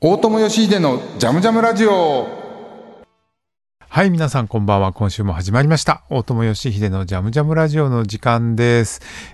大友義秀のジャムジャムラジオ。 はい、皆さんこんばんは。今週も始まりました大友義秀のジャムジャムラジオの時間です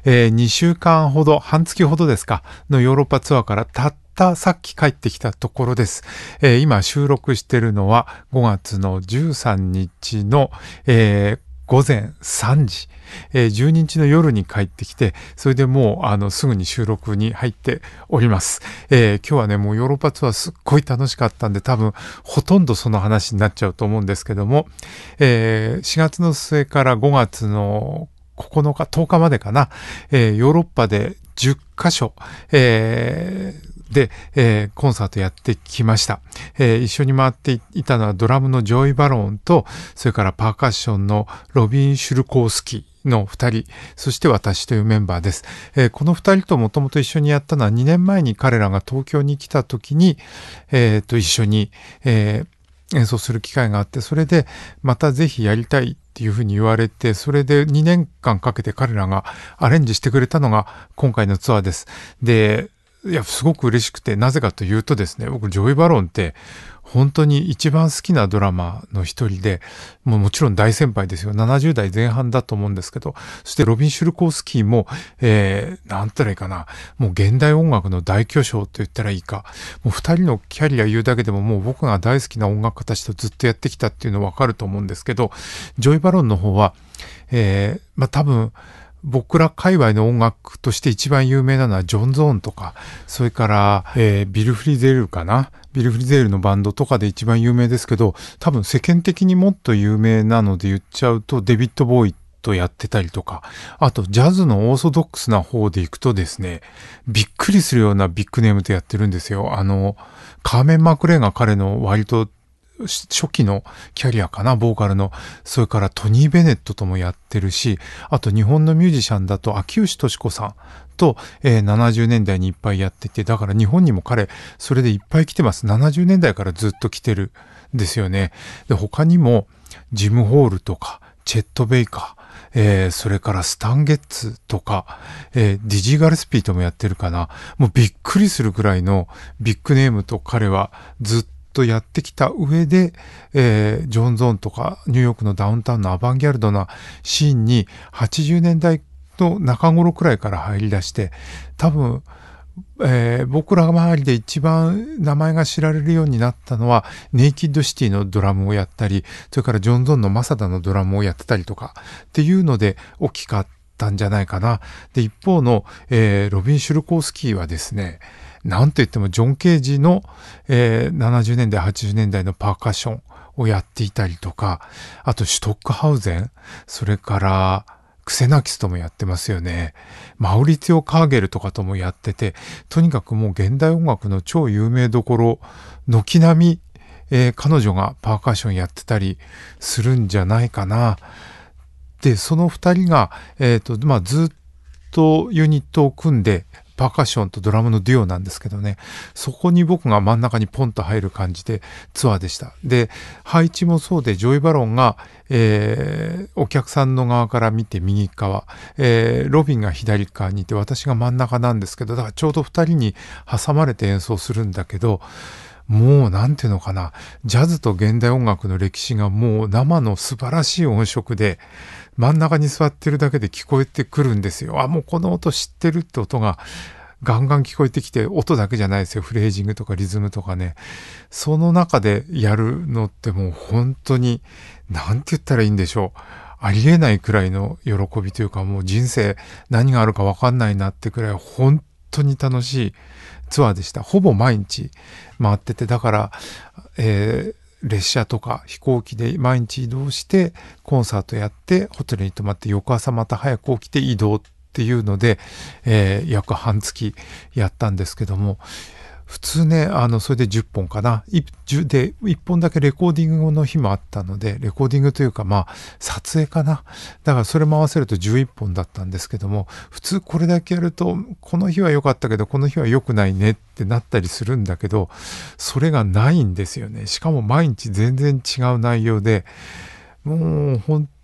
。2週間ほど、半月ほどですかのヨーロッパツアーからたったさっき帰ってきたところです。今収録しているのは5月の13日の、午前3時、12日の夜に帰ってきて、それでもうすぐに収録に入っております。今日はね、もうヨーロッパツアーすっごい楽しかったんで、多分ほとんどその話になっちゃうと思うんですけども、4月の末から5月の9日、10日までかな、ヨーロッパで10カ所、で、コンサートやってきました。一緒に回っていたのはドラムのジョイ・バローンと、それからパーカッションのロビン・シュルコースキーの2人、そして私というメンバーです。この2人ともともと一緒にやったのは2年前に彼らが東京に来た時に、一緒に、演奏する機会があって、それでまたぜひやりたいっていうふうに言われて、それで2年間かけて彼らがアレンジしてくれたのが今回のツアーです。で、いや、すごく嬉しくて、なぜかというとですね、僕、ジョイ・バロンって本当に一番好きなドラマーの一人で、もちろん大先輩ですよ。70代前半だと思うんですけど、そしてロビン・シュルコースキーも、なんたらいいかな、もう現代音楽の大巨匠と言ったらいいか、もう二人のキャリア言うだけでももう僕が大好きな音楽家たちとずっとやってきたっていうのわかると思うんですけど、ジョイ・バロンの方は、多分、僕ら界隈の音楽として一番有名なのはジョン・ゾーンとか、それから、ビル・フリゼールかな。ビル・フリゼールのバンドとかで一番有名ですけど、多分世間的にもっと有名なので言っちゃうと、デビッド・ボーイとやってたりとか、あとジャズのオーソドックスな方で行くとですね、びっくりするようなビッグネームでやってるんですよ。カーメン・マクレーが彼の割と初期のキャリアかな、ボーカルの。それからトニー・ベネットともやってるし、あと日本のミュージシャンだと秋吉敏子さんと、70年代にいっぱいやってて、だから日本にも彼、それでいっぱい来てます。70年代からずっと来てるんですよね。で、他にも、ジム・ホールとか、チェット・ベイカー、それからスタン・ゲッツとか、ディジー・ガレスピーともやってるかな。もうびっくりするくらいのビッグネームと彼はずっとやってきた上で、ジョン・ゾーンとかニューヨークのダウンタウンのアバンギャルドなシーンに80年代の中頃くらいから入り出して、多分、僕ら周りで一番名前が知られるようになったのはネイキッドシティのドラムをやったり、それからジョン・ゾーンのマサダのドラムをやってたりとかっていうので大きかったんじゃないかな。で、一方の、ロビン・シュルコースキーはですね、なんと言ってもジョン・ケージの、70年代、80年代のパーカッションをやっていたりとか、あとシュトックハウゼン、それからクセナキスともやってますよね。マウリツィオ・カーゲルとかともやってて、とにかくもう現代音楽の超有名どころ、軒並み、彼女がパーカッションやってたりするんじゃないかな。で、その二人が、ずっとユニットを組んで、パーカッションとドラムのデュオなんですけどね、そこに僕が真ん中にポンと入る感じでツアーでした。で、配置もそうで、ジョイ・バロンが、お客さんの側から見て右側、ロビンが左側にいて、私が真ん中なんですけど、だからちょうど二人に挟まれて演奏するんだけど、もうなんていうのかな、ジャズと現代音楽の歴史がもう生の素晴らしい音色で、真ん中に座ってるだけで聞こえてくるんですよ。あ、もうこの音知ってるって音がガンガン聞こえてきて、音だけじゃないですよ。フレージングとかリズムとかね。その中でやるのってもう本当に、なんて言ったらいいんでしょう。ありえないくらいの喜びというか、もう人生何があるか分かんないなってくらい本当に楽しいツアーでした。ほぼ毎日回ってて、だから、列車とか飛行機で毎日移動してコンサートやってホテルに泊まって翌朝また早く起きて移動っていうので、約半月やったんですけども、普通ね、それで10本かな。で、1本だけレコーディングの日もあったので、レコーディングというか、撮影かな。だからそれも合わせると11本だったんですけども、普通これだけやると、この日は良かったけど、この日は良くないねってなったりするんだけど、それがないんですよね。しかも毎日全然違う内容で、もう本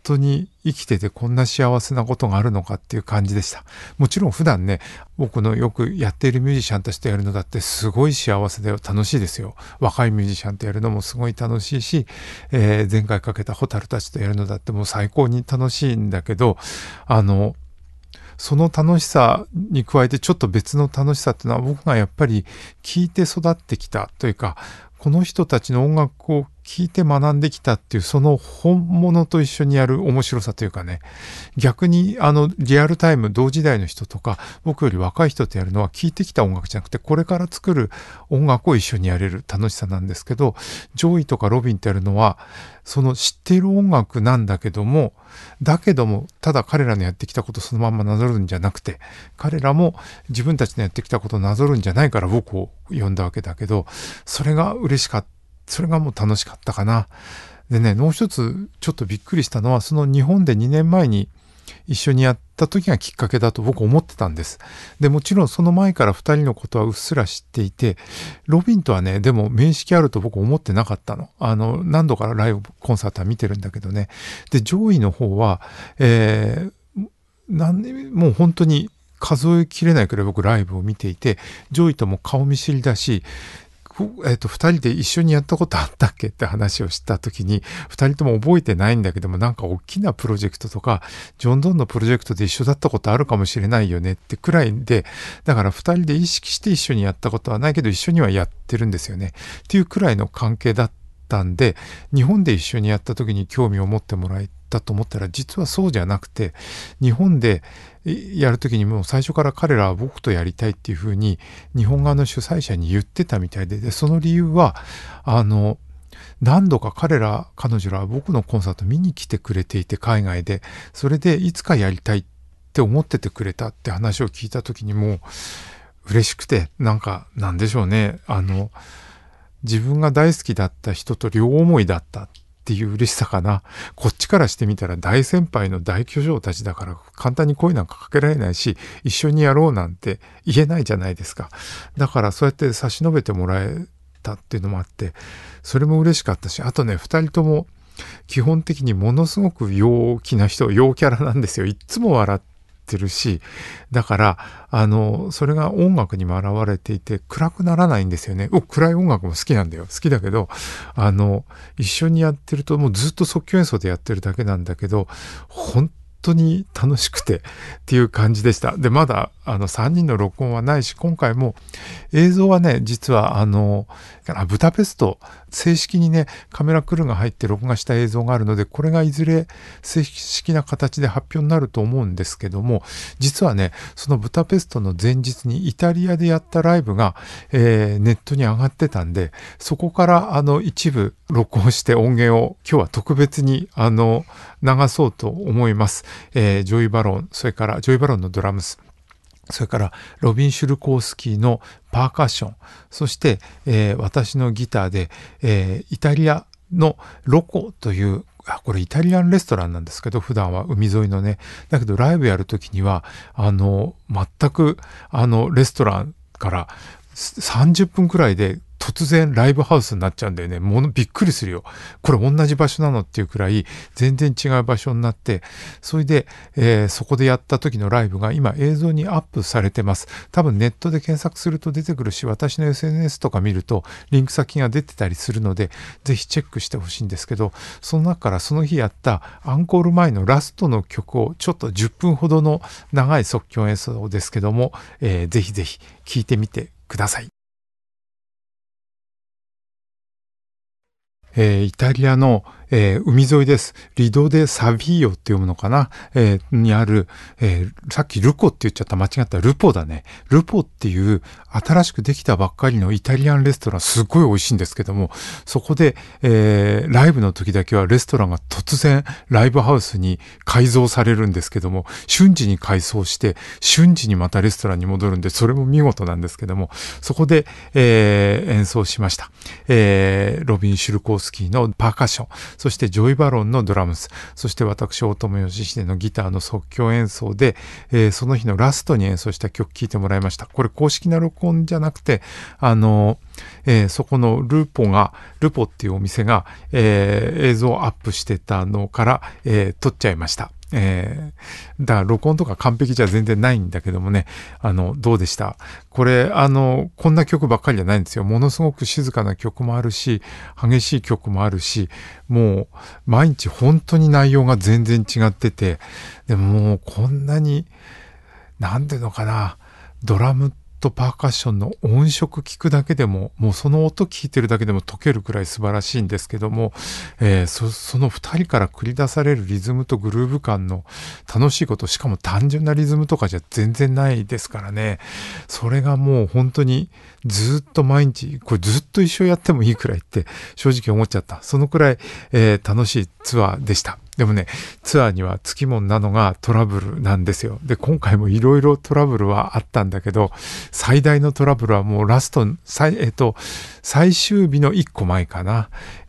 当に生きててこんな幸せなことがあるのかっていう感じでした。もちろん普段ね、僕のよくやっているミュージシャンたちとやるのだってすごい幸せだよ、楽しいですよ。若いミュージシャンとやるのもすごい楽しいし、前回かけたホタルたちとやるのだってもう最高に楽しいんだけど、その楽しさに加えてちょっと別の楽しさっていうのは、僕がやっぱり聴いて育ってきたというか、この人たちの音楽を聴いて学んできたっていう、その本物と一緒にやる面白さというかね、逆にリアルタイム同時代の人とか僕より若い人とやるのは、聴いてきた音楽じゃなくてこれから作る音楽を一緒にやれる楽しさなんですけど、ジョイとかロビンってやるのはその知っている音楽なんだけどもただ彼らのやってきたことをそのまんまなぞるんじゃなくて、彼らも自分たちのやってきたことをなぞるんじゃないから僕を呼んだわけだけど、それが嬉しかった。それがもう楽しかったかな。でね、もう一つちょっとびっくりしたのは、その日本で2年前に一緒にやった時がきっかけだと僕思ってたんです。で、もちろんその前から2人のことはうっすら知っていて、ロビンとはね、でも面識あると僕思ってなかったの。何度かライブコンサートは見てるんだけどね。で、ジョイの方は、もう本当に数えきれないくらい僕ライブを見ていて、ジョイとも顔見知りだし、2人で一緒にやったことあったっけって話をした時に、2人とも覚えてないんだけども、なんか大きなプロジェクトとかジョン・ドンのプロジェクトで一緒だったことあるかもしれないよねってくらいで、だから2人で意識して一緒にやったことはないけど一緒にはやってるんですよねっていうくらいの関係だったんで、日本で一緒にやった時に興味を持ってもらえたと思ったら、実はそうじゃなくて、日本でやるときにもう最初から彼らは僕とやりたいっていうふうに日本側の主催者に言ってたみたいで、その理由は何度か彼女らは僕のコンサート見に来てくれていて、海外でそれでいつかやりたいって思っててくれたって話を聞いたときにもう嬉しくて、なんでしょうね、自分が大好きだった人と両思いだったっていう嬉しさかな。こっちからしてみたら大先輩の大巨匠たちだから簡単に声なんかかけられないし、一緒にやろうなんて言えないじゃないですか。だからそうやって差し伸べてもらえたっていうのもあって、それも嬉しかったし、あとね、二人とも基本的にものすごく陽気な人、陽キャラなんですよ。いつも笑ってるし、だからそれが音楽にも現れていて暗くならないんですよね。暗い音楽も好きなんだよ。好きだけど一緒にやってるともうずっと即興演奏でやってるだけなんだけど、本当に楽しくてっていう感じでした。で、まだ3人の録音はないし、今回も映像はね、実はブダペスト正式にねカメラクルーが入って録画した映像があるので、これがいずれ正式な形で発表になると思うんですけども、実はねそのブダペストの前日にイタリアでやったライブが、ネットに上がってたんで、そこから一部録音して音源を今日は特別に流そうと思います。ジョイ・バロン、それからジョイ・バロンのドラムス、それからロビン・シュルコースキーのパーカッション、そして、私のギターで、イタリアのロコというこれイタリアンレストランなんですけど、普段は海沿いのね、だけどライブやるときには全くレストランから30分くらいで突然ライブハウスになっちゃうんだよね。びっくりするよ。これ同じ場所なのっていうくらい全然違う場所になって、それで、そこでやった時のライブが今映像にアップされてます。多分ネットで検索すると出てくるし、私の SNS とか見るとリンク先が出てたりするので、ぜひチェックしてほしいんですけど、その中からその日やったアンコール前のラストの曲をちょっと10分ほどの長い即興演奏ですけども、ぜひぜひ聴いてみてください。イタリアの、海沿いです。リドデ・サビーオって読むのかな、にある、さっきルコって言っちゃった、間違った、ルポだね。ルポっていう新しくできたばっかりのイタリアンレストラン、すっごい美味しいんですけども、そこで、ライブの時だけはレストランが突然ライブハウスに改造されるんですけども、瞬時に改装して瞬時にまたレストランに戻るんで、それも見事なんですけども、そこで、演奏しました。ロビン・シュルコースキーのパーカッション、 そしてジョイ・バロンのドラムス、そして私大友義秀のギターの即興演奏で、その日のラストに演奏した曲聴いてもらいました。これ公式な録音じゃなくて、そこのルポっていうお店が、映像をアップしてたのから、撮っちゃいました。だから録音とか完璧じゃ全然ないんだけどもね、どうでした？これ、こんな曲ばっかりじゃないんですよ。ものすごく静かな曲もあるし、激しい曲もあるし、もう、毎日本当に内容が全然違ってて、でももうこんなに、なんていうのかな、ドラムとパーカッションの音色聞くだけでも、もうその音聞いてるだけでも解けるくらい素晴らしいんですけども、その二人から繰り出されるリズムとグルーヴ感の楽しいこと、しかも単純なリズムとかじゃ全然ないですからね。それがもう本当にずっと毎日、これずっと一生やってもいいくらいって正直思っちゃった。そのくらい、楽しいツアーでした。でもね、ツアーにはつきもんなのがトラブルなんですよ。で、今回もいろいろトラブルはあったんだけど、最大のトラブルはもうラスト、最終日の1個前かな。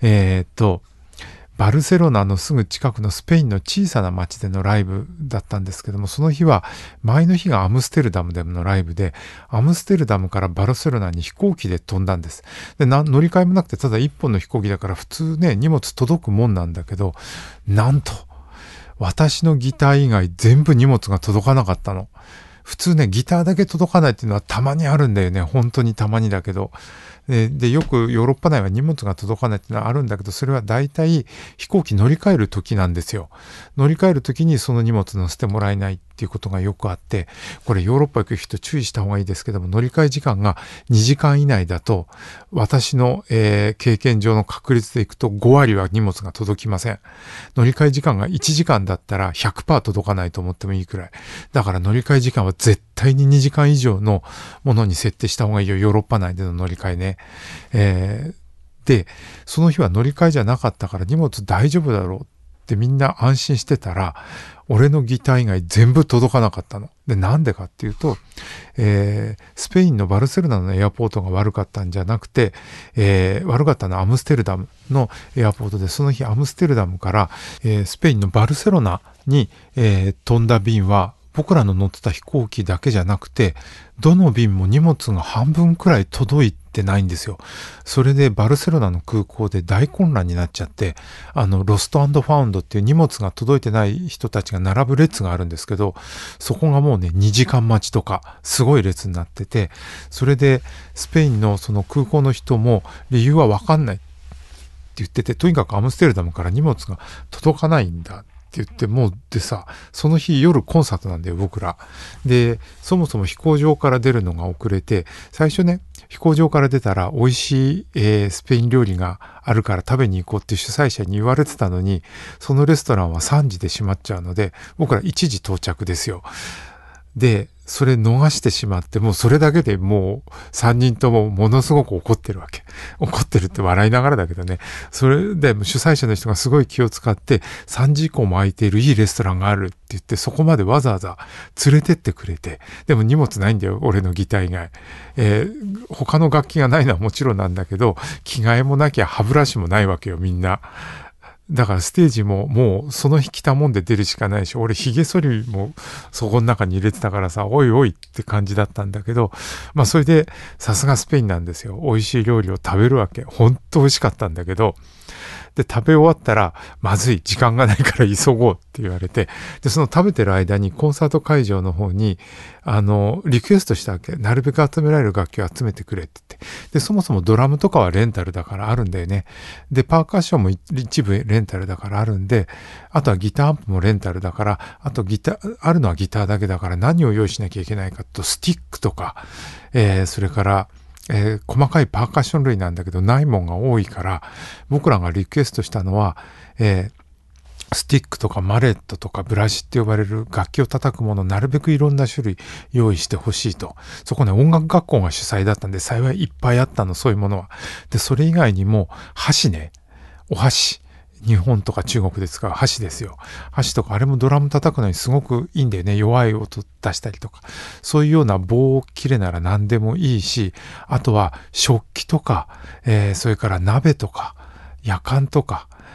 バルセロナのすぐ近くのスペインの小さな町でのライブだったんですけども、その日は、前の日がアムステルダムでのライブで、アムステルダムからバルセロナに飛行機で飛んだんです。で、乗り換えもなくて、ただ一本の飛行機だから普通ね、荷物届くもんなんだけど、なんと、私のギター以外全部荷物が届かなかったの。普通ね、ギターだけ届かないっていうのはたまにあるんだよね。本当にたまにだけど。で、よくヨーロッパ内は荷物が届かないっていうのはあるんだけど、それは大体飛行機乗り換える時なんですよ。乗り換える時にその荷物乗せてもらえないっていうことがよくあって、これヨーロッパ行く人注意した方がいいですけども、乗り換え時間が2時間以内だと、私の、経験上の確率でいくと5割は荷物が届きません。乗り換え時間が1時間だったら 100% 届かないと思ってもいいくらい。だから乗り換え時間は絶対に2時間以上のものに設定した方がいいよ。ヨーロッパ内での乗り換えね。で、その日は乗り換えじゃなかったから荷物大丈夫だろうってみんな安心してたら、俺のギター以外全部届かなかったの。で、なんでかっていうと、スペインのバルセロナのエアポートが悪かったんじゃなくて、悪かったのはアムステルダムのエアポートで、その日アムステルダムから、スペインのバルセロナに、飛んだ便は、僕らの乗ってた飛行機だけじゃなくて、どの便も荷物が半分くらい届いてないんですよ。それでバルセロナの空港で大混乱になっちゃって、ロスト&ファウンドっていう荷物が届いてない人たちが並ぶ列があるんですけど、そこがもうね、2時間待ちとか、すごい列になってて、それでスペインのその空港の人も理由はわかんないって言ってて、とにかくアムステルダムから荷物が届かないんだ。って言ってもうでさ、その日夜コンサートなんだよ僕ら。で、そもそも飛行場から出るのが遅れて、最初ね、飛行場から出たら美味しい、スペイン料理があるから食べに行こうって主催者に言われてたのに、そのレストランは3時で閉まっちゃうので、僕ら1時到着ですよ。で、それ逃してしまって、もうそれだけでもう3人ともものすごく怒ってるわけ。怒ってるって笑いながらだけどね。それで主催者の人がすごい気を使って3時以降も空いているいいレストランがあるって言ってそこまでわざわざ連れてってくれて。でも荷物ないんだよ、俺のギター以外。他の楽器がないのはもちろんなんだけど、着替えもなきゃ歯ブラシもないわけよ、みんな。だからステージももうその日来たもんで出るしかないし、俺髭剃りもそこの中に入れてたからさ、おいおいって感じだったんだけど、まあそれでさすがスペインなんですよ。美味しい料理を食べるわけ。ほんと美味しかったんだけど、で食べ終わったらまずい、時間がないから急ごうって言われて、でその食べてる間にコンサート会場の方にリクエストしたわけ。なるべく集められる楽器を集めてくれって言って、でそもそもドラムとかはレンタルだからあるんだよね。でパーカッションも一部レンタルだからあるんで、あとはギターアンプもレンタルだから、あとあるのはギターだけだから、何を用意しなきゃいけないかと、スティックとか、それから細かいパーカッション類なんだけどないもんが多いから、僕らがリクエストしたのは、スティックとかマレットとかブラシって呼ばれる楽器を叩くもの、なるべくいろんな種類用意してほしいと。そこね、音楽学校が主催だったんで幸いいっぱいあったの、そういうものは。でそれ以外にも箸ね、お箸、日本とか中国で使う箸ですよ。箸とかあれもドラム叩くのにすごくいいんだよね。弱い音出したりとか。そういうような棒切れなら何でもいいし、あとは食器とか、それから鍋とか、やかんとか、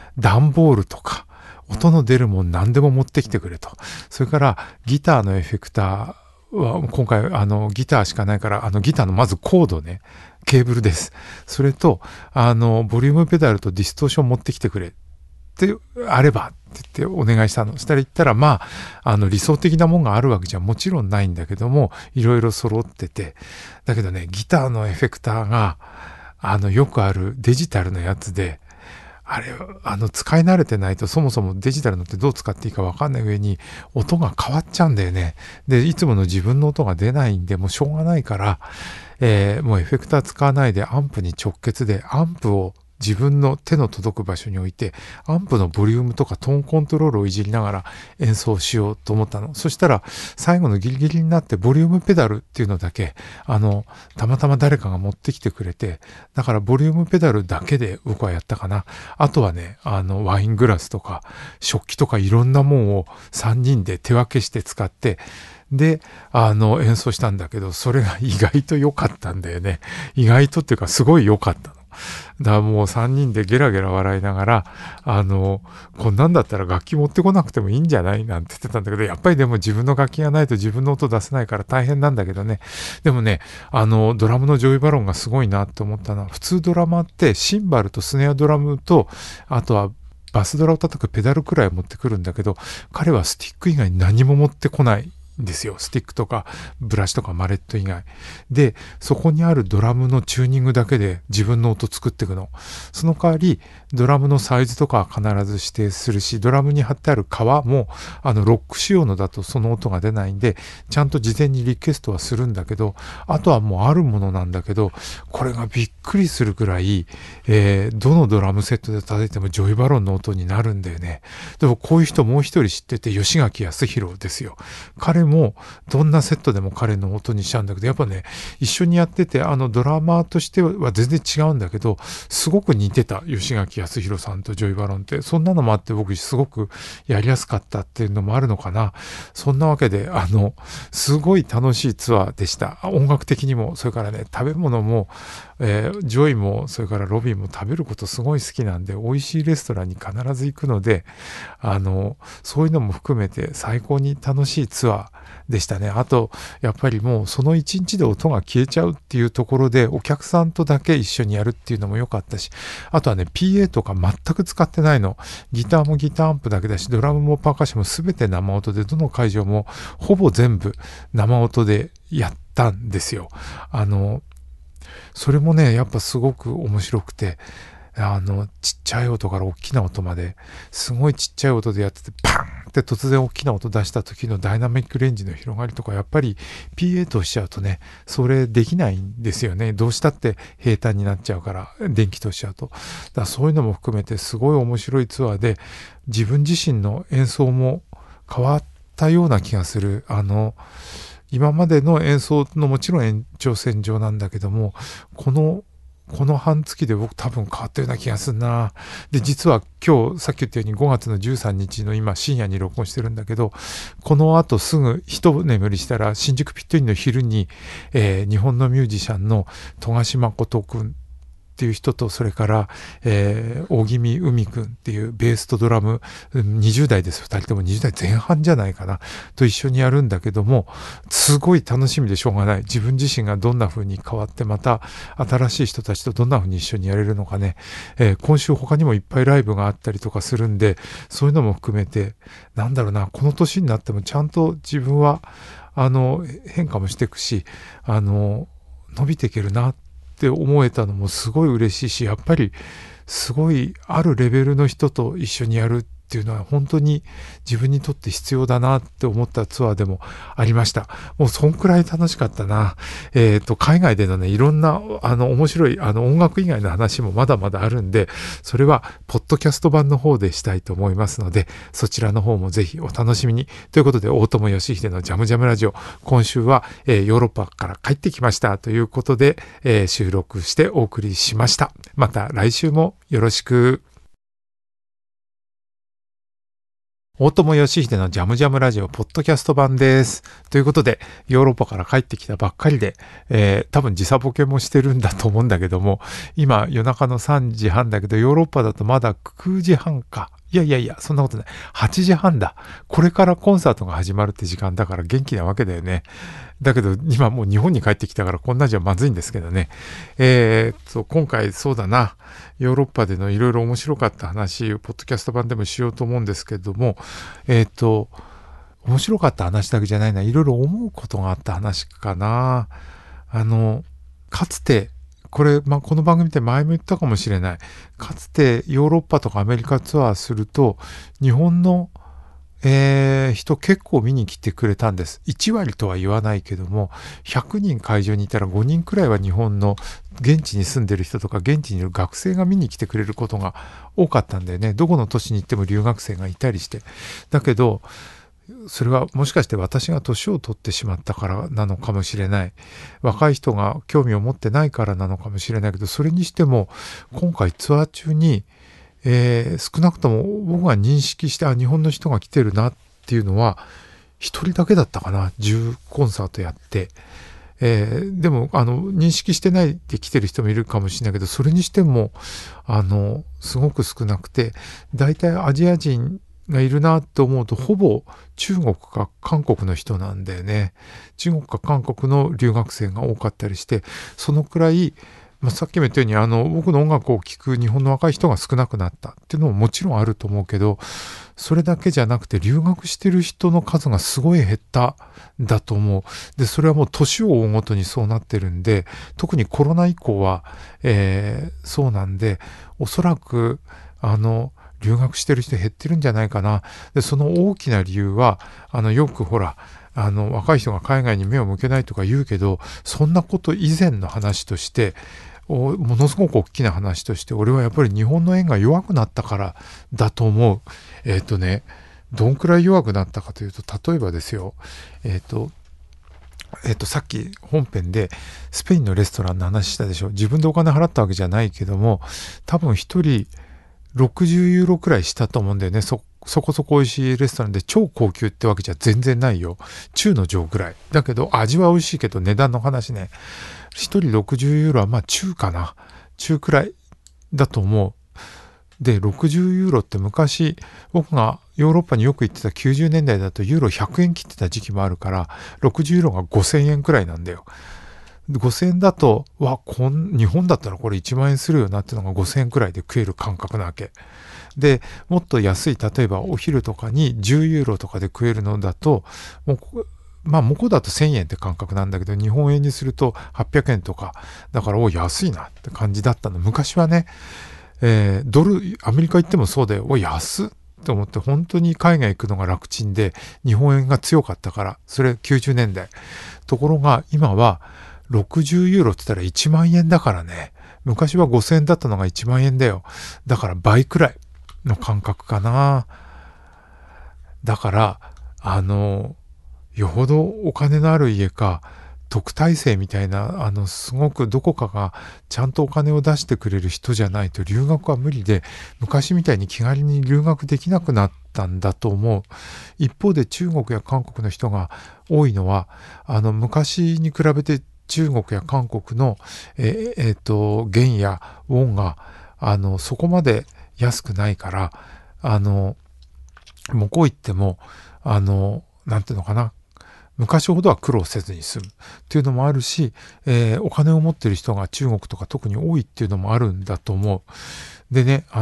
段ボールとか、音の出るもん何でも持ってきてくれと。それからギターのエフェクターは今回ギターしかないからギターのまずコードね、ケーブルです。それとボリュームペダルとディストーション持ってきてくれってあればって言ってお願いしたの。したら言ったら理想的なもんがあるわけじゃもちろんないんだけども、いろいろ揃ってて、だけどねギターのエフェクターがよくあるデジタルのやつで、あれ、使い慣れてないとそもそもデジタルのってどう使っていいかわかんない上に音が変わっちゃうんだよね。で、いつもの自分の音が出ないんで、もうしょうがないから、もうエフェクター使わないでアンプに直結でアンプを自分の手の届く場所に置いて、アンプのボリュームとかトーンコントロールをいじりながら演奏しようと思ったの。そしたら、最後のギリギリになってボリュームペダルっていうのだけ、たまたま誰かが持ってきてくれて、だからボリュームペダルだけで僕はやったかな。あとはね、ワイングラスとか、食器とかいろんなもんを3人で手分けして使って、で、演奏したんだけど、それが意外と良かったんだよね。意外とっていうか、すごい良かったの。だからもう3人でゲラゲラ笑いながら、こんなんだったら楽器持ってこなくてもいいんじゃないなんて言ってたんだけど、やっぱりでも自分の楽器がないと自分の音出せないから大変なんだけどね。でもね、ドラムのジョイ・バロンがすごいなって思ったのは、普通ドラマーってシンバルとスネアドラムと、あとはバスドラを叩くペダルくらい持ってくるんだけど、彼はスティック以外に何も持ってこない。ですよ。スティックとかブラシとかマレット以外で、そこにあるドラムのチューニングだけで自分の音作っていくの。その代わりドラムのサイズとかは必ず指定するし、ドラムに貼ってある革もロック仕様のだとその音が出ないんで、ちゃんと事前にリクエストはするんだけど、あとはもうあるものなんだけど、これがびっくりするくらい、どのドラムセットで叩いてもジョイバロンの音になるんだよね。でもこういう人もう一人知ってて、吉垣康弘ですよ。彼もどんなセットでも彼の音にしちゃうんだけど、やっぱね、一緒にやっててドラマーとしては全然違うんだけど、すごく似てた。吉垣康弘さんとジョイバロンって、そんなのもあって僕すごくやりやすかったっていうのもあるのかな。そんなわけですごい楽しいツアーでした。音楽的にも、それからね、食べ物も、ジョイもそれからロビンも食べることすごい好きなんで、美味しいレストランに必ず行くので、そういうのも含めて最高に楽しいツアーでしたね。あとやっぱりもうその一日で音が消えちゃうっていうところで、お客さんとだけ一緒にやるっていうのも良かったし、あとはね PA とか全く使ってないの。ギターもギターアンプだけだし、ドラムもパーカッションも全て生音で、どの会場もほぼ全部生音でやったんですよ。それもねやっぱすごく面白くて、ちっちゃい音から大きな音まで、すごいちっちゃい音でやってて、パンって突然大きな音出した時のダイナミックレンジの広がりとか、やっぱり PA としちゃうとね、それできないんですよね。どうしたって平坦になっちゃうから、電気としちゃうと。だからそういうのも含めてすごい面白いツアーで、自分自身の演奏も変わったような気がする。今までの演奏のもちろん延長線上なんだけども、この半月で僕多分変わったような気がするな。で、実は今日さっき言ったように5月の13日の今深夜に録音してるんだけど、この後すぐ一眠りしたら新宿ピットインの昼に、日本のミュージシャンの富樫誠くんっていう人と、それから、大宜味海くんっていうベースとドラム、20代です。2人とも20代前半じゃないかなと一緒にやるんだけども、すごい楽しみでしょうがない。自分自身がどんな風に変わって、また新しい人たちとどんな風に一緒にやれるのかね。今週他にもいっぱいライブがあったりとかするんで、そういうのも含めて、なんだろうな、この年になってもちゃんと自分は変化もしていくし、伸びていけるなって思えたのもすごい嬉しいし、やっぱりすごいあるレベルの人と一緒にやるっていうのは本当に自分にとって必要だなって思ったツアーでもありました。もうそんくらい楽しかったな。海外でのね、いろんな面白い音楽以外の話もまだまだあるんで、それはポッドキャスト版の方でしたいと思いますので、そちらの方もぜひお楽しみに。ということで、大友義秀のジャムジャムラジオ、今週は、ヨーロッパから帰ってきましたということで、収録してお送りしました。また来週もよろしく。 大友義秀のジャムジャムラジオポッドキャスト版です。ということで、ヨーロッパから帰ってきたばっかりで、多分時差ボケもしてるんだと思うんだけども、今夜中の3時半だけど、ヨーロッパだとまだ9時半か。いや、そんなことない。8時半だ。これからコンサートが始まるって時間だから元気なわけだよね。だけど今もう日本に帰ってきたからこんなじゃまずいんですけどね。今回そうだな。ヨーロッパでのいろいろ面白かった話をポッドキャスト版でもしようと思うんですけども、面白かった話だけじゃないな。いろいろ思うことがあった話かな。かつて、この番組って前も言ったかもしれない。かつてヨーロッパとかアメリカツアーすると、日本の人結構見に来てくれたんです。1割とは言わないけども、100人会場にいたら5人くらいは日本の現地に住んでる人とか現地にいる学生が見に来てくれることが多かったんだよね。どこの都市に行っても留学生がいたりして。だけど、それはもしかして私が年を取ってしまったからなのかもしれない。若い人が興味を持ってないからなのかもしれないけど、それにしても今回ツアー中に少なくとも僕が認識して日本の人が来てるなっていうのは一人だけだったかな。10コンサートやって、でも認識してないで来てる人もいるかもしれないけど、それにしてもすごく少なくて、だいたいアジア人がいるなと思うとほぼ中国か韓国の人なんだよね。中国か韓国の留学生が多かったりして、そのくらいさっきも言ったように僕の音楽を聴く日本の若い人が少なくなったっていうのももちろんあると思うけど、それだけじゃなくて留学してる人の数がすごい減ったんだと思う。で、それはもう年を追うごとにそうなってるんで、特にコロナ以降は、そうなんで、おそらく留学してる人減ってるんじゃないかな。で、その大きな理由はよくほら若い人が海外に目を向けないとか言うけど、そんなこと以前の話としてものすごく大きな話として、俺はやっぱり日本の円が弱くなったからだと思う。どんくらい弱くなったかというと、例えばですよ、さっき本編でスペインのレストランの話したでしょ。自分でお金払ったわけじゃないけども、多分一人60ユーロくらいしたと思うんだよね。そこそこ美味しいレストランで超高級ってわけじゃ全然ないよ。中の上くらい。だけど味は美味しいけど値段の話ね。一人60ユーロは中かな。中くらいだと思う。で、60ユーロって昔僕がヨーロッパによく行ってた90年代だとユーロ100円切ってた時期もあるから、60ユーロが5000円くらいなんだよ。5000円だと、日本だったらこれ1万円するよなっていうのが5000円くらいで食える感覚なわけ。で、もっと安い、例えばお昼とかに10ユーロとかで食えるのだと、向こうだと1000円って感覚なんだけど、日本円にすると800円とか、だから安いなって感じだったの。昔はね、アメリカ行ってもそうだよ。安っと思って、本当に海外行くのが楽ちんで、日本円が強かったから、それ90年代。ところが今は、60ユーロって言ったら1万円だからね。昔は5000円だったのが1万円だよ。だから倍くらいの感覚かな。だから、よほどお金のある家か、特待生みたいな、すごくどこかがちゃんとお金を出してくれる人じゃないと留学は無理で、昔みたいに気軽に留学できなくなったんだと思う。一方で中国や韓国の人が多いのは、昔に比べて中国や韓国の、元やウォンが、そこまで安くないから、向こう行っても、なんていうのかな、昔ほどは苦労せずに済むっていうのもあるし、お金を持ってる人が中国とか特に多いっていうのもあるんだと思う。でね、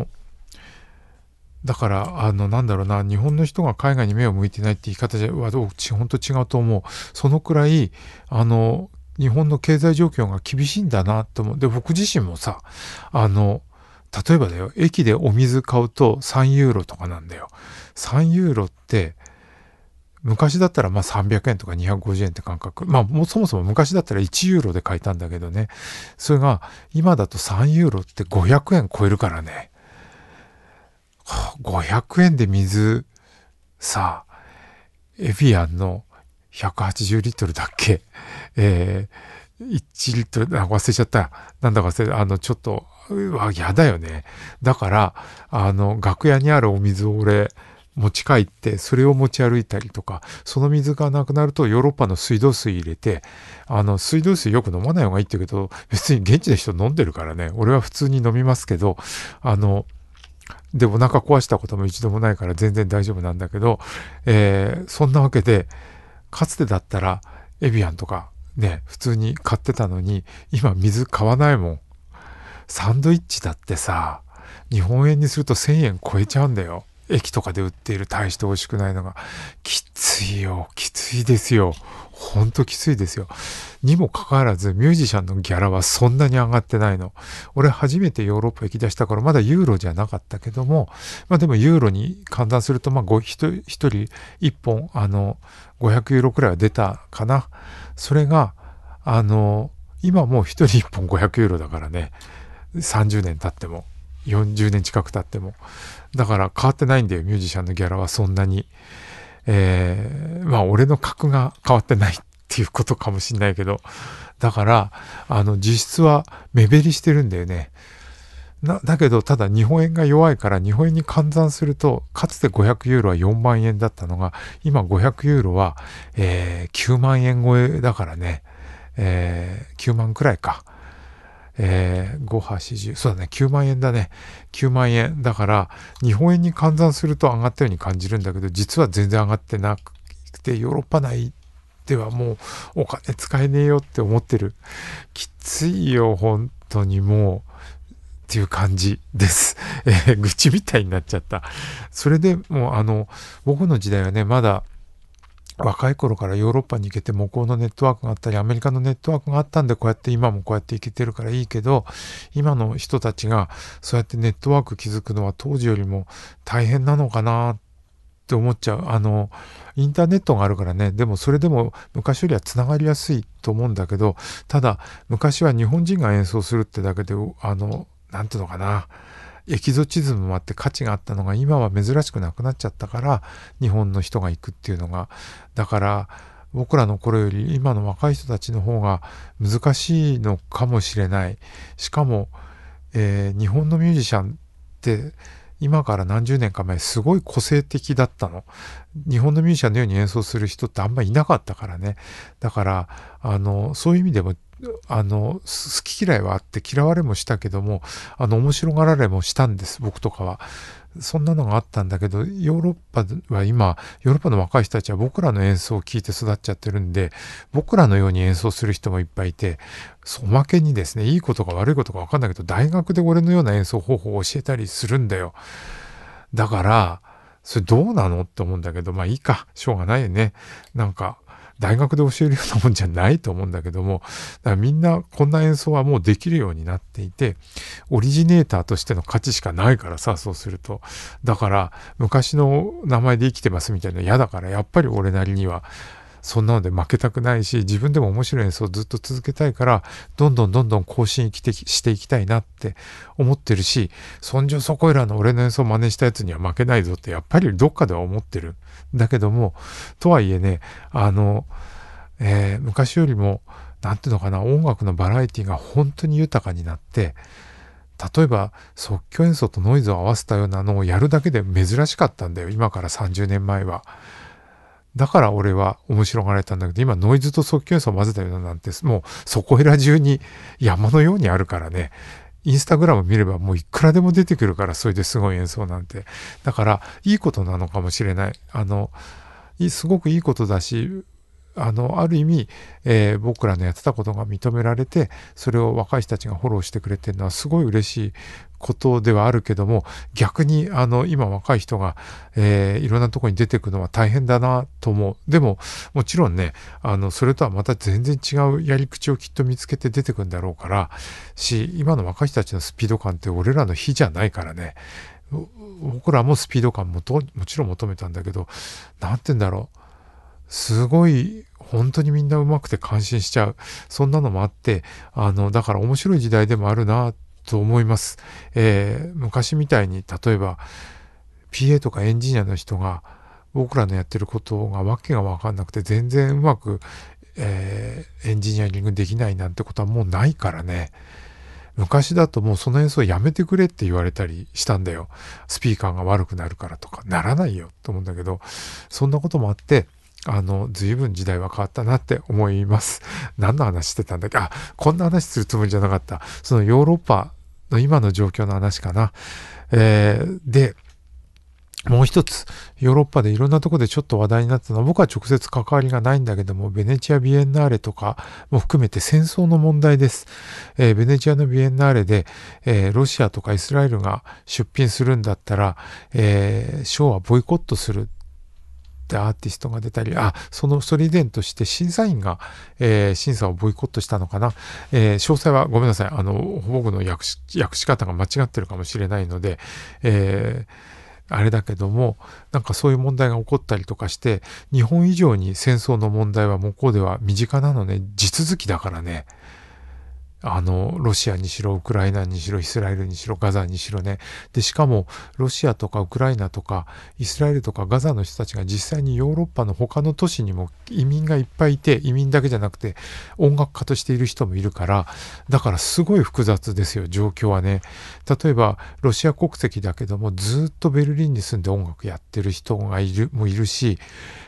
だから、なんだろうな、日本の人が海外に目を向いてないって言い方は本当違うと思う。そのくらい、日本の経済状況が厳しいんだなと思う。で、僕自身もさ、例えばだよ、駅でお水買うと3ユーロとかなんだよ。3ユーロって、昔だったら300円とか250円って感覚。もうそもそも昔だったら1ユーロで買えたんだけどね。それが今だと3ユーロって500円超えるからね。500円で水、さあ、エビアンの180リットルだっけ、1リットル、忘れちゃった。なんだか忘れ、ちょっと、やだよね。だから、楽屋にあるお水を俺、 持ち帰ってそれを持ち歩いたりとか、その水がなくなるとヨーロッパの水道水入れて、水道水よく飲まない方がいいって言うけど、別に現地の人飲んでるからね、俺は普通に飲みますけど、でお腹壊したことも一度もないから全然大丈夫なんだけど、そんなわけで、かつてだったらエビアンとかね、普通に買ってたのに、今水買わないもん。サンドイッチだってさ、日本円にすると1000円超えちゃうんだよ。駅とかで売っている大して美味しくないのが。きついよ。きついですよ。ほんときついですよ。にもかかわらずミュージシャンのギャラはそんなに上がってないの。俺初めてヨーロッパ行き出した頃まだユーロじゃなかったけども、まあでもユーロに換算すると一人1本500ユーロくらいは出たかな。それが今もう一人1本500ユーロだからね。30年経っても40年近く経っても。だから変わってないんだよ、ミュージシャンのギャラはそんなに。まあ俺の格が変わってないっていうことかもしんないけど、だから実質は目減りしてるんだよね。だけどただ日本円が弱いから日本円に換算すると、かつて500ユーロは4万円だったのが今500ユーロは、9万円超えだからね、9万くらいか。5、8、10、そうだね、9万円だね。9万円。だから、日本円に換算すると上がったように感じるんだけど、実は全然上がってなくて、ヨーロッパ内ではもうお金使えねえよって思ってる。きついよ、本当にもう。っていう感じです。愚痴みたいになっちゃった。それでもう僕の時代はね、まだ、若い頃からヨーロッパに行けて向こうのネットワークがあったりアメリカのネットワークがあったんでこうやって今もこうやって行けてるからいいけど、今の人たちがそうやってネットワーク築くのは当時よりも大変なのかなって思っちゃう。インターネットがあるからね。でもそれでも昔よりはつながりやすいと思うんだけど、ただ昔は日本人が演奏するってだけでなんていうのかな、エキゾチズムもあって価値があったのが今は珍しくなくなっちゃったから、日本の人が行くっていうのが。だから僕らの頃より今の若い人たちの方が難しいのかもしれない。しかも、日本のミュージシャンって今から何十年か前すごい個性的だったの。日本のミュージシャンのように演奏する人ってあんまりいなかったからね。だからそういう意味でも好き嫌いはあって嫌われもしたけども、面白がられもしたんです、僕とかは。そんなのがあったんだけど、ヨーロッパは今、ヨーロッパの若い人たちは僕らの演奏を聴いて育っちゃってるんで、僕らのように演奏する人もいっぱいいて、おまけにですね、いいことか悪いことか分かんないけど、大学で俺のような演奏方法を教えたりするんだよ。だから、それどうなのって思うんだけど、まあいいか、しょうがないよね。なんか、大学で教えるようなもんじゃないと思うんだけども、だからみんなこんな演奏はもうできるようになっていて、オリジネーターとしての価値しかないからさ、そうすると。だから昔の名前で生きてますみたいなの嫌だから、やっぱり俺なりにはそんなので負けたくないし、自分でも面白い演奏をずっと続けたいから、どんどん更新していきたいなって思ってるし、そんじょそこいらの俺の演奏を真似したやつには負けないぞってやっぱりどっかでは思ってる。だけども、とはいえね、昔よりも、なんていうのかな、音楽のバラエティが本当に豊かになって、例えば即興演奏とノイズを合わせたようなのをやるだけで珍しかったんだよ、今から30年前は。だから俺は面白がられたんだけど、今ノイズと即興演奏を混ぜたようななんて、もうそこいら中に山のようにあるからね。インスタグラム見ればもういくらでも出てくるから、それですごい演奏なんて。だからいいことなのかもしれない。すごくいいことだし、ある意味、僕らのやってたことが認められて、それを若い人たちがフォローしてくれてるのはすごい嬉しいことではあるけども、逆に今若い人が、いろんなところに出てくのは大変だなと思う。でももちろんね、それとはまた全然違うやり口をきっと見つけて出てくるんだろうから今の若い人たちのスピード感って俺らの比じゃないからね。僕らもスピード感もちろん求めたんだけど、なんて言うんだろう、すごい本当にみんな上手くて感心しちゃう。そんなのもあって、だから面白い時代でもあるなと思います。昔みたいに例えば PA とかエンジニアの人が僕らのやってることがわけが分かんなくて全然うまく、エンジニアリングできないなんてことはもうないからね。 昔だともうその演奏やめてくれって言われたりしたんだよ。スピーカーが悪くなるからとか、ならないよと思うんだけど、そんなこともあって、随分時代は変わったなって思います。何の話してたんだっけ。こんな話するつもりじゃなかった。そのヨーロッパの今の状況の話かな。で、もう一つ、ヨーロッパでいろんなところでちょっと話題になったのは、僕は直接関わりがないんだけども、ベネチア・ビエンナーレとかも含めて戦争の問題です。ベネチアのビエンナーレで、ロシアとかイスラエルが出品するんだったら、ショーはボイコットするってアーティストが出たり、それ以前として審査員が、審査をボイコットしたのかな。詳細はごめんなさい。僕の訳し方が間違ってるかもしれないので、あれだけども、なんかそういう問題が起こったりとかして、日本以上に戦争の問題は向こうでは身近なのね、地続きだからね。ロシアにしろ、ウクライナにしろ、イスラエルにしろ、ガザにしろね。で、しかも、ロシアとかウクライナとか、イスラエルとかガザの人たちが実際にヨーロッパの他の都市にも移民がいっぱいいて、移民だけじゃなくて、音楽家としている人もいるから、だからすごい複雑ですよ、状況はね。例えば、ロシア国籍だけども、ずっとベルリンに住んで音楽やってる人がいるし、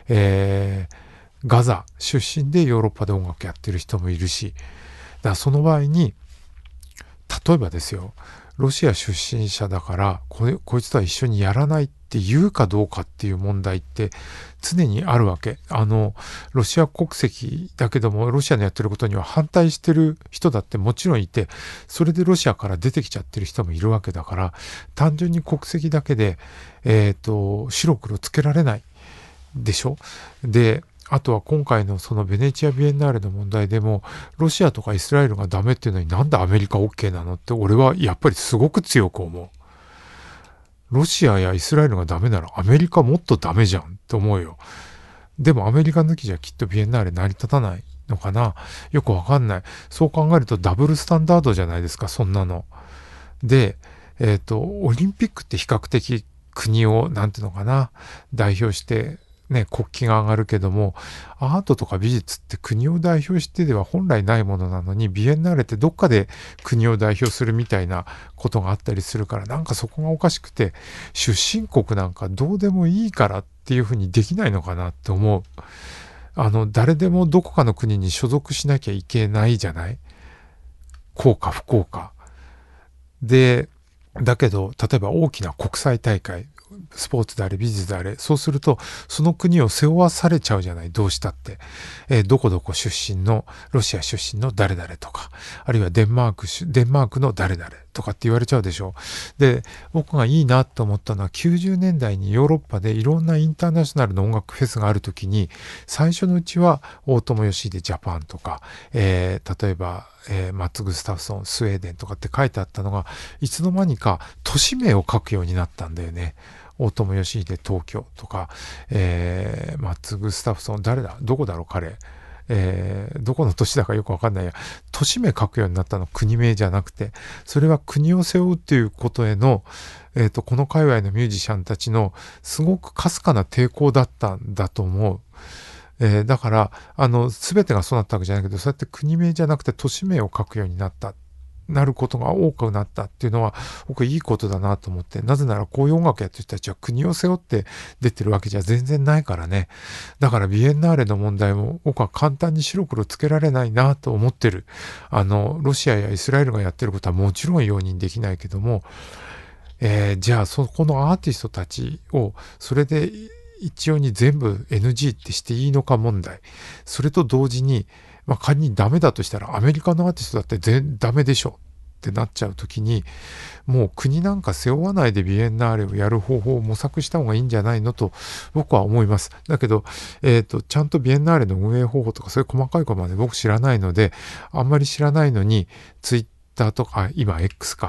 ガザ出身でヨーロッパで音楽やってる人もいるし、だからその場合に、例えばですよ、ロシア出身者だからこいつとは一緒にやらないって言うかどうかっていう問題って常にあるわけ。ロシア国籍だけどもロシアのやってることには反対してる人だってもちろんいて、それでロシアから出てきちゃってる人もいるわけだから、単純に国籍だけで、白黒つけられないでしょ。で、あとは今回のそのベネチア・ビエンナーレの問題でも、ロシアとかイスラエルがダメっていうのになんでアメリカ OK なのって俺はやっぱりすごく強く思う。ロシアやイスラエルがダメならアメリカもっとダメじゃんって思うよ。でもアメリカ抜きじゃきっとビエンナーレ成り立たないのかな。よくわかんない。そう考えるとダブルスタンダードじゃないですか、そんなの。で、オリンピックって比較的国を、なんていうのかな、代表して、ね、国旗が上がるけども、アートとか美術って国を代表してでは本来ないものなのに、ビエンナーレってどっかで国を代表するみたいなことがあったりするから、なんかそこがおかしくて、出身国なんかどうでもいいからっていうふうにできないのかなって思う。誰でもどこかの国に所属しなきゃいけないじゃない？幸か不幸か。で、だけど、例えば大きな国際大会、スポーツであれ美術であれ、そうするとその国を背負わされちゃうじゃない、どうしたって、どこどこ出身のロシア出身の誰々とか、あるいはデンマークの誰々とかって言われちゃうでしょ。で、僕がいいなと思ったのは90年代にヨーロッパでいろんなインターナショナルの音楽フェスがあるときに、最初のうちは大友義秀ジャパンとか、例えばマッツ・グスタフソンスウェーデンとかって書いてあったのが、いつの間にか都市名を書くようになったんだよね。大友義秀東京とか、マッツ・グスタフソン誰だどこだろう彼、どこの都市だかよくわかんないや、都市名書くようになったの、国名じゃなくて、それは国を背負うっていうことへの、この界隈のミュージシャンたちのすごくかすかな抵抗だったんだと思う。だから、全てがそうなったわけじゃないけど、そうやって国名じゃなくて都市名を書くようになることが多くなったっていうのは僕いいことだなと思って、なぜならこういう音楽やってる人たちは国を背負って出てるわけじゃ全然ないからね。だからビエンナーレの問題も僕は簡単に白黒つけられないなと思ってる。ロシアやイスラエルがやってることはもちろん容認できないけども、じゃあそこのアーティストたちをそれで一応に全部 NG ってしていいのか問題。それと同時に、仮にダメだとしたらアメリカのアーティストだってダメでしょってなっちゃうときに、もう国なんか背負わないでビエンナーレをやる方法を模索した方がいいんじゃないのと僕は思います。だけど、ちゃんとビエンナーレの運営方法とかそういう細かいことまで僕知らないので、あんまり知らないのにツイッターとか、今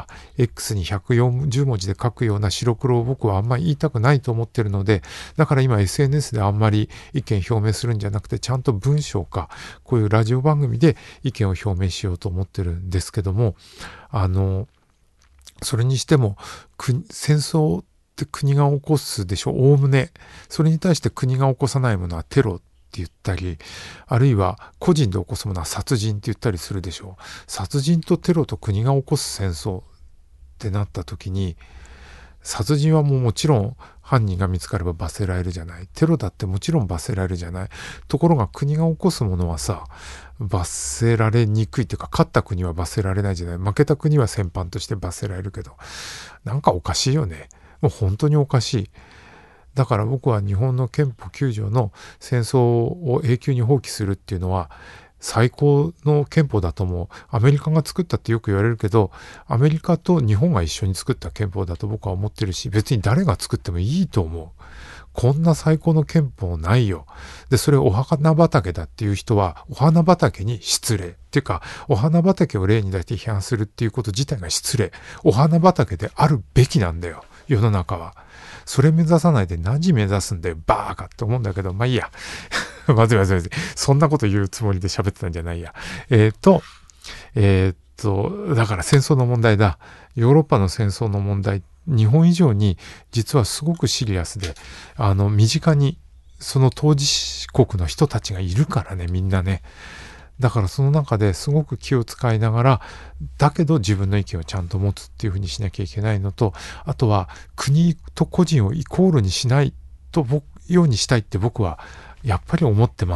X に140文字で書くような白黒を僕はあんまり言いたくないと思ってるので、だから今 SNS であんまり意見表明するんじゃなくて、ちゃんと文章かこういうラジオ番組で意見を表明しようと思ってるんですけども、それにしても戦争って国が起こすでしょ、おおむね。それに対して国が起こさないものはテロ言ったり、あるいは個人で起こすものは殺人って言ったりするでしょう。殺人とテロと国が起こす戦争ってなった時に、殺人はもちろん犯人が見つかれば罰せられるじゃない。テロだってもちろん罰せられるじゃない。ところが国が起こすものはさ、罰せられにくいっていうか、勝った国は罰せられないじゃない。負けた国は戦犯として罰せられるけど、なんかおかしいよね。もう本当におかしい。だから僕は日本の憲法9条の戦争を永久に放棄するっていうのは最高の憲法だと思う。アメリカが作ったってよく言われるけど、アメリカと日本が一緒に作った憲法だと僕は思ってるし、別に誰が作ってもいいと思う。こんな最高の憲法ないよ。で、それお花畑だっていう人は、お花畑に失礼。っていうか、お花畑を例に出して批判するっていうこと自体が失礼。お花畑であるべきなんだよ。世の中は。それ目指さないで何目指すんだよ。バーカって思うんだけど、まあいいや。まずい。そんなこと言うつもりで喋ってたんじゃないや。だから戦争の問題だ。ヨーロッパの戦争の問題。日本以上に実はすごくシリアスで、身近にその当事国の人たちがいるからね、みんなね。だからその中ですごく気を使いながら、だけど自分の意見をちゃんと持つっていうふうにしなきゃいけないのと、あとは国と個人をイコールにしないようにしたいって僕はやっぱり思ってます。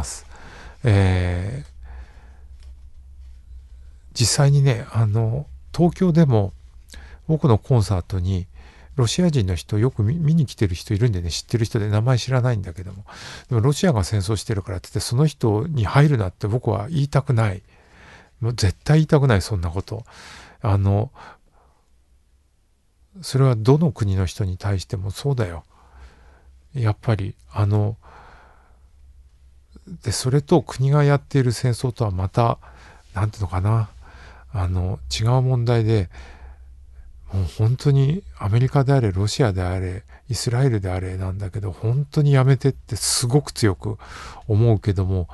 実際にね、東京でも僕のコンサートにロシア人の人よく見に来てる人いるんでね、知ってる人で名前知らないんだけども。でもロシアが戦争してるからって言ってその人に入るなって僕は言いたくない。もう絶対言いたくない、そんなこと。それはどの国の人に対してもそうだよ。やっぱり、それと国がやっている戦争とはまた、なんていうのかな、違う問題で、もう本当にアメリカであれ、ロシアであれ、イスラエルであれなんだけど、本当にやめてってすごく強く思うけども、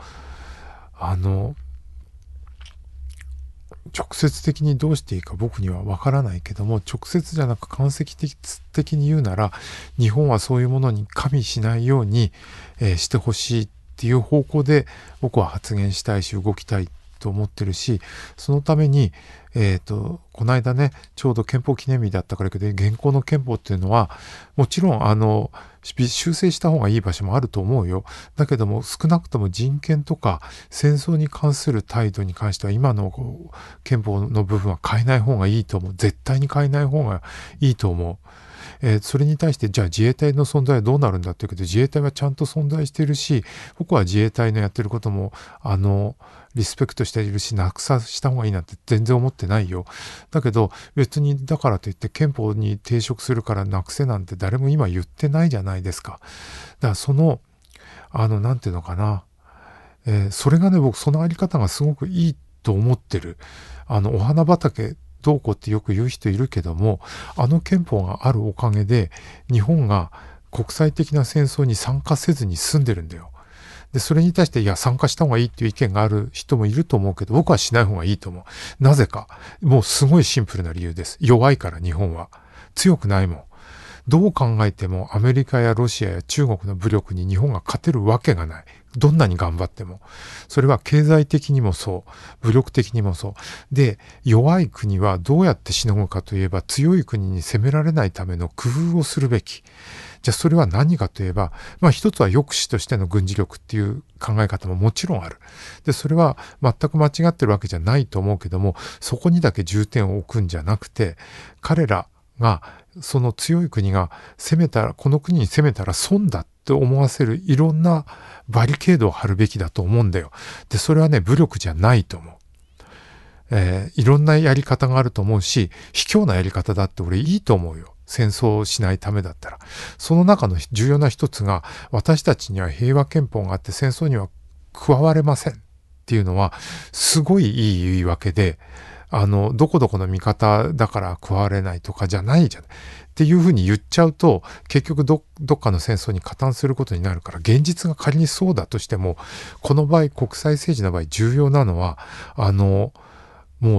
直接的にどうしていいか僕にはわからないけども、直接じゃなく間接的に言うなら、日本はそういうものに加味しないように、してほしいっていう方向で僕は発言したいし動きたいと思ってるし、そのために、この間ね、ちょうど憲法記念日だったからけど、現行の憲法っていうのは、もちろん修正した方がいい場所もあると思うよ。だけども少なくとも人権とか戦争に関する態度に関しては今の憲法の部分は変えない方がいいと思う。絶対に変えない方がいいと思う。それに対してじゃあ自衛隊の存在はどうなるんだっていうけど、自衛隊はちゃんと存在しているし、僕は自衛隊のやってることもリスペクトしているし、なくさした方がいいなんて全然思ってないよ。だけど別にだからといって憲法に抵触するからなくせなんて誰も今言ってないじゃないですか。だからなんていうのかな、それがね、僕そのあり方がすごくいいと思ってる。お花畑どうこうってよく言う人いるけども、憲法があるおかげで日本が国際的な戦争に参加せずに済んでるんだよ。で、それに対して、いや、参加した方がいいっていう意見がある人もいると思うけど、僕はしない方がいいと思う。なぜか。もうすごいシンプルな理由です。弱いから日本は。強くないもん。どう考えてもアメリカやロシアや中国の武力に日本が勝てるわけがない。どんなに頑張っても。それは経済的にもそう。武力的にもそう。で、弱い国はどうやってしのぐかといえば、強い国に攻められないための工夫をするべき。じゃあそれは何かといえば、一つは抑止としての軍事力っていう考え方ももちろんある。で、それは全く間違ってるわけじゃないと思うけども、そこにだけ重点を置くんじゃなくて、彼らが、その強い国がこの国に攻めたら損だって思わせるいろんなバリケードを張るべきだと思うんだよ。で、それはね、武力じゃないと思う。いろんなやり方があると思うし、卑怯なやり方だって俺いいと思うよ。戦争をしないためだったら。その中の重要な一つが、私たちには平和憲法があって戦争には加われませんっていうのは、すごいいい言い訳で、どこどこの味方だから加われないとかじゃないじゃない。っていうふうに言っちゃうと、結局どっかの戦争に加担することになるから、現実が仮にそうだとしても、この場合、国際政治の場合重要なのは、もう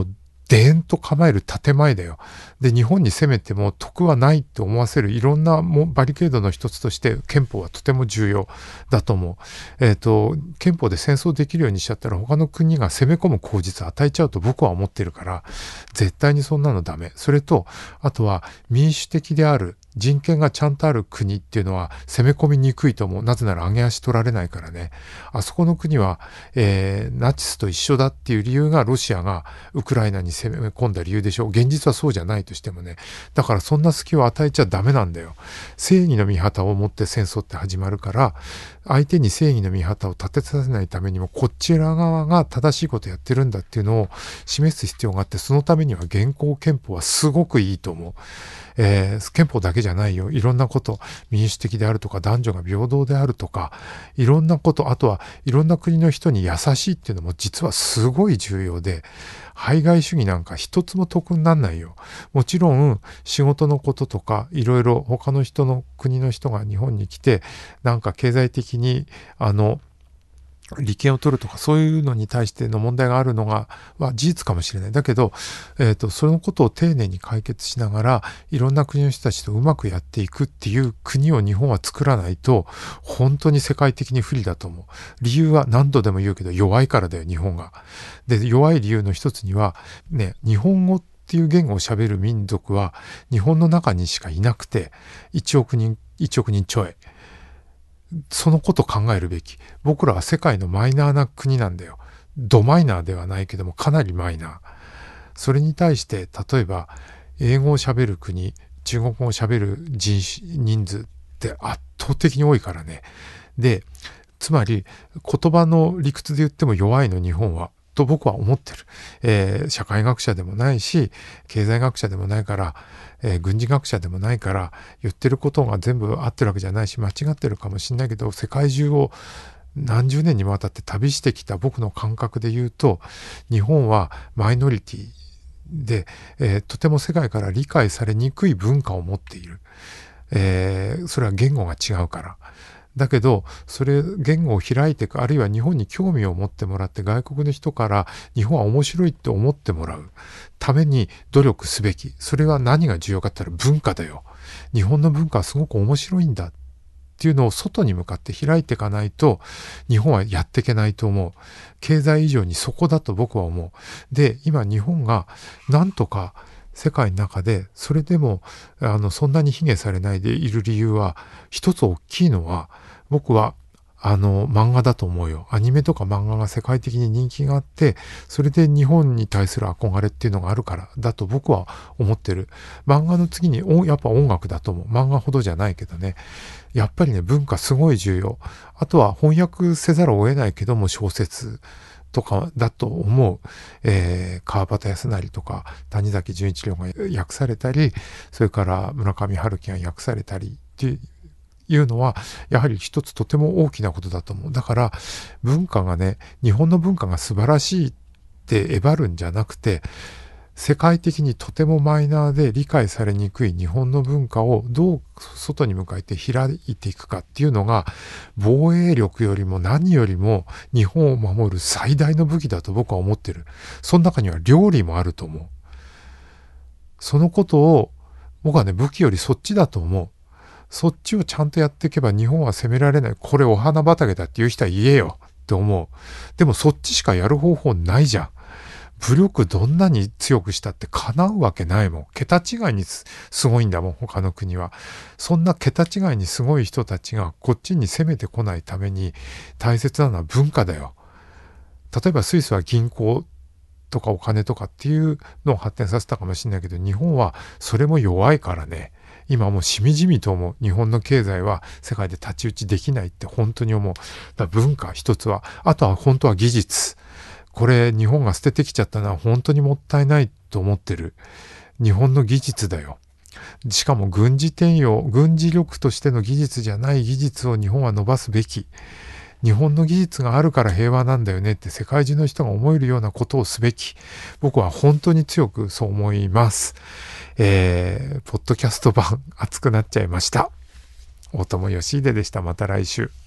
でーんと構える建前だよ。で、日本に攻めても得はないって思わせるいろんなバリケードの一つとして憲法はとても重要だと思う。憲法で戦争できるようにしちゃったら他の国が攻め込む口実を与えちゃうと僕は思ってるから、絶対にそんなのダメ。それと、あとは民主的である人権がちゃんとある国っていうのは攻め込みにくいと思う。なぜなら上げ足取られないからね。あそこの国は、ナチスと一緒だっていう理由がロシアがウクライナに攻め込んだ理由でしょう。現実はそうじゃないとしてもね。だからそんな隙を与えちゃダメなんだよ。正義の御旗を持って戦争って始まるから、相手に正義の御旗を立てさせないためにもこちら側が正しいことやってるんだっていうのを示す必要があって、そのためには現行憲法はすごくいいと思う。憲法だけじゃないよ。いろんなこと、民主的であるとか、男女が平等であるとか、いろんなこと、あとはいろんな国の人に優しいっていうのも実はすごい重要で、排外主義なんか一つも得にならないよ。もちろん仕事のこととか、いろいろ他の人の国の人が日本に来て、なんか経済的に利権を取るとかそういうのに対しての問題があるのは事実かもしれない。だけど、そのことを丁寧に解決しながらいろんな国の人たちとうまくやっていくっていう国を日本は作らないと本当に世界的に不利だと思う。理由は何度でも言うけど弱いからだよ、日本が。で、弱い理由の一つにはね、日本語っていう言語を喋る民族は日本の中にしかいなくて1億人ちょい。そのこと考えるべき。僕らは世界のマイナーな国なんだよ。ドマイナーではないけどもかなりマイナー。それに対して例えば英語を喋る国、中国語を喋る人数って圧倒的に多いからね。で、つまり言葉の理屈で言っても弱いの日本は。と僕は思ってる。社会学者でもないし、経済学者でもないから、軍事学者でもないから、言ってることが全部合ってるわけじゃないし、間違ってるかもしれないけど、世界中を何十年にもわたって旅してきた僕の感覚で言うと、日本はマイノリティで、とても世界から理解されにくい文化を持っている。それは言語が違うから。だけど、言語を開いていく、あるいは日本に興味を持ってもらって外国の人から日本は面白いって思ってもらうために努力すべき。それは何が重要かって言ったら文化だよ。日本の文化はすごく面白いんだっていうのを外に向かって開いていかないと日本はやっていけないと思う。経済以上にそこだと僕は思う。で、今日本がなんとか世界の中でそれでもそんなに卑下されないでいる理由は一つ大きいのは僕は漫画だと思うよ。アニメとか漫画が世界的に人気があってそれで日本に対する憧れっていうのがあるからだと僕は思ってる。漫画の次にやっぱ音楽だと思う。漫画ほどじゃないけどね。やっぱりね、文化すごい重要。あとは翻訳せざるを得ないけども小説とかだと思う。川端康成とか谷崎潤一郎が訳されたり、それから村上春樹が訳されたりっていうのはやはり一つとても大きなことだと思う。だから文化がね、日本の文化が素晴らしいってえばるんじゃなくて、世界的にとてもマイナーで理解されにくい日本の文化をどう外に向かって開いていくかっていうのが防衛力よりも何よりも日本を守る最大の武器だと僕は思ってる。その中には料理もあると思う。そのことを僕はね、武器よりそっちだと思う。そっちをちゃんとやっていけば日本は攻められない。これお花畑だっていう人は言えよって思う。でもそっちしかやる方法ないじゃん。武力どんなに強くしたって叶うわけないもん。桁違いにすごいんだもん、他の国は。そんな桁違いにすごい人たちがこっちに攻めてこないために大切なのは文化だよ。例えばスイスは銀行とかお金とかっていうのを発展させたかもしれないけど、日本はそれも弱いからね。今もうしみじみと思う。日本の経済は世界で太刀打ちできないって本当に思う。だから文化一つは、あとは本当は技術。これ日本が捨ててきちゃったのは本当にもったいないと思ってる。日本の技術だよ。しかも軍事転用、軍事力としての技術じゃない技術を日本は伸ばすべき。日本の技術があるから平和なんだよねって世界中の人が思えるようなことをすべき。僕は本当に強くそう思います。ポッドキャスト版熱くなっちゃいました。大友義秀でした。また来週。